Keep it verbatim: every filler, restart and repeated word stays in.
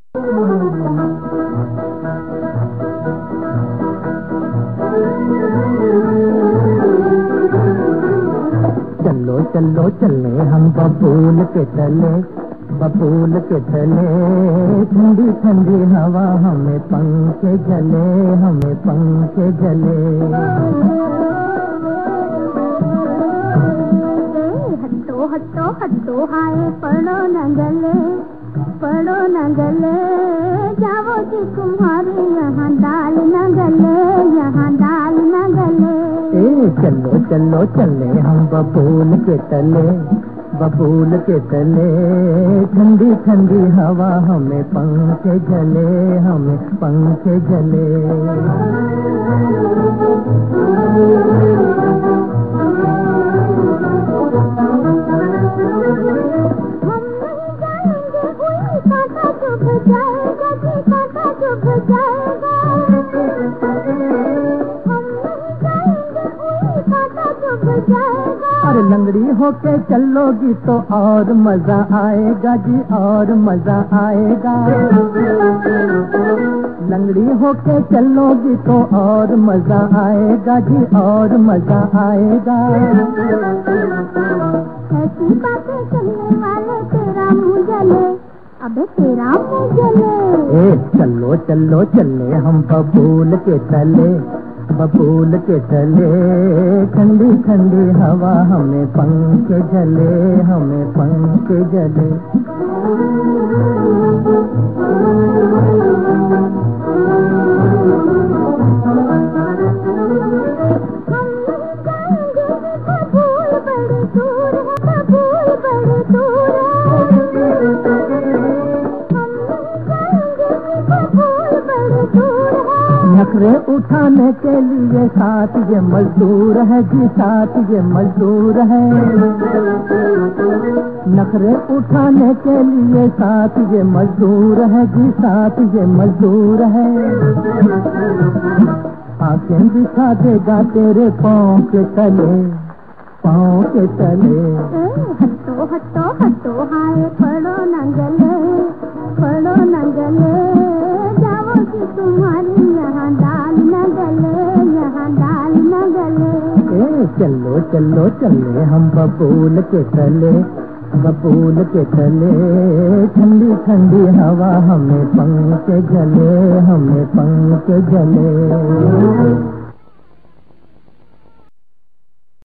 चलो चलो चले हम बबूल के तले, बबूल के तले, ठंडी ठंडी हवा हमें पंखे जले, हमें पंखे जले। हटो हटो हटो हाय पड़ो न गले, पड़ो न गले, जाओ जी तुम्हारे यहाँ दाल न गले, यहाँ दाल न गले। ए चलो चलो चले हम बबूल के तले, बबूल के तले, ठंडी ठंडी हवा हमें पंखे जले, हमें पंखे जले। अरे लंगड़ी होके चलोगी तो और मजा आएगा जी, और मजा आएगा। लंगड़ी होके चलोगी तो और मजा आएगा जी, और मजा आएगा। ऐसी बातें सुनने वाले तेरा मुँह जले, अबे तेरा मुँह जले। ए चलो चलो चले हम बबूल के तले, बबूल के तले, ठंडी ठंडी हवा हमें पंखे जले, हमें पंखे जले। नखरे उठाने के लिए साथ ये मजदूर है जी, साथ ये मजदूर है। नखरे उठाने के लिए साथ ये मजदूर है जी, साथ ये मजदूर है। आंखें दिखा देगा तेरे पाँव के तले, पाँव के तले। हटो हटो हटो हाय पड़ो न गले, पड़ो न गले, जाओ कि तुम्हारी यहाँ दाल न गले, यहाँ दाल न गले। ए चलो चलो चले हम बबूल के तले, बबूल के तले, ठंडी ठंडी हवा हमें पंखे जले, हमें पंखे जले।